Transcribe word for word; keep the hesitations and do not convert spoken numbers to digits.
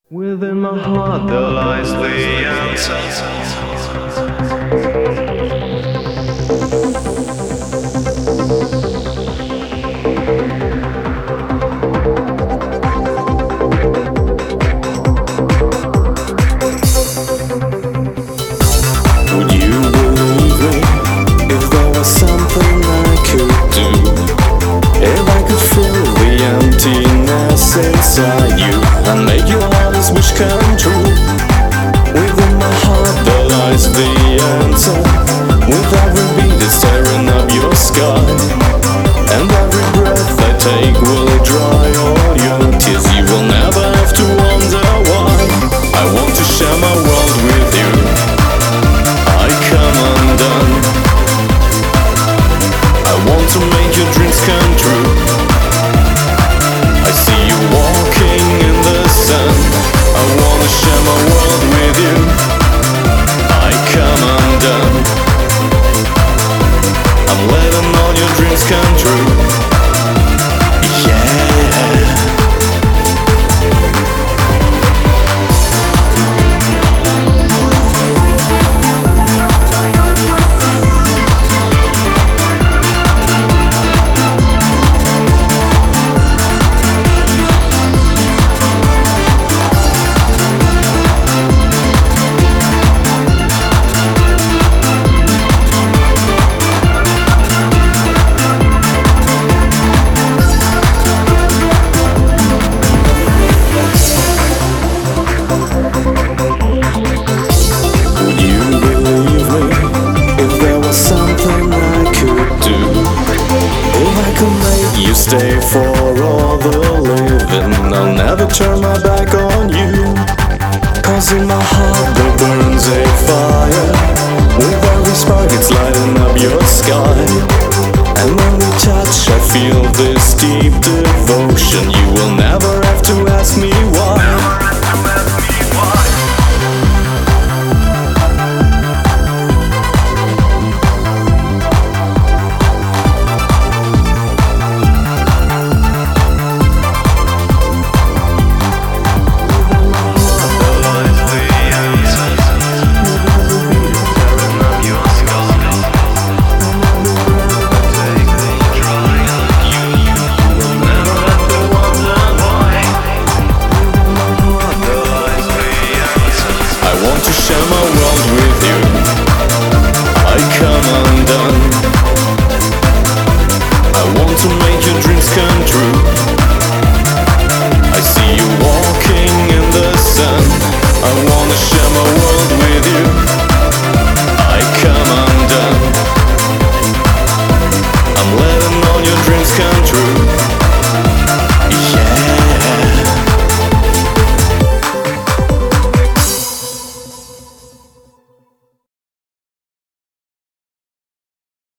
Within my heart there lies the answer. Would you believe me if there was something I could do? If I could fill the emptiness inside you and make your hardest wish come true. Within my heart there lies the answer. With every beat it's tearing up your sky, and every breath I take will dry all your tears. You will never have to wonder why. I want to share my world with you. I come undone. I want to make your dreams come true. I see you walking in the sun. I wanna share my world with you. I come undone. I'm letting all your dreams come true. Yeah. You stay for all the living, I'll never turn my back on you. Cause in my heart there burns a fire. With every spark it's lighting up your sky. And when we touch I feel this deep devotion. You will never